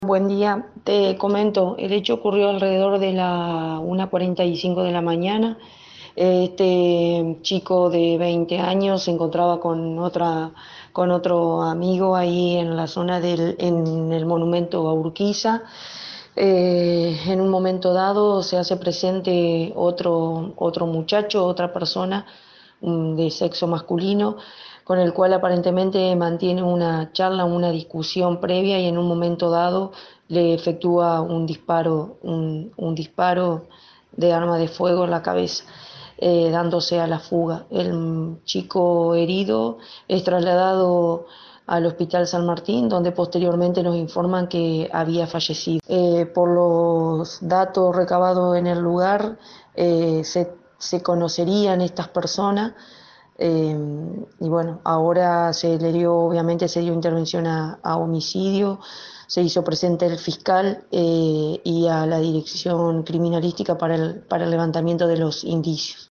Buen día, te comento, el hecho ocurrió alrededor de la 1:45 de la mañana. Este chico de 20 años se encontraba con otro amigo ahí en la zona en el monumento a Urquiza. En un momento dado se hace presente otro muchacho, otra persona de sexo masculino, con el cual aparentemente mantiene una charla, una discusión previa y en un momento dado le efectúa un disparo de arma de fuego en la cabeza, dándose a la fuga. El chico herido es trasladado al Hospital San Martín, donde posteriormente nos informan que había fallecido. Por los datos recabados en el lugar, se conocerían estas personas. eh, y bueno, ahora obviamente se dio intervención a homicidio, se hizo presente el fiscal y a la dirección criminalística para el levantamiento de los indicios.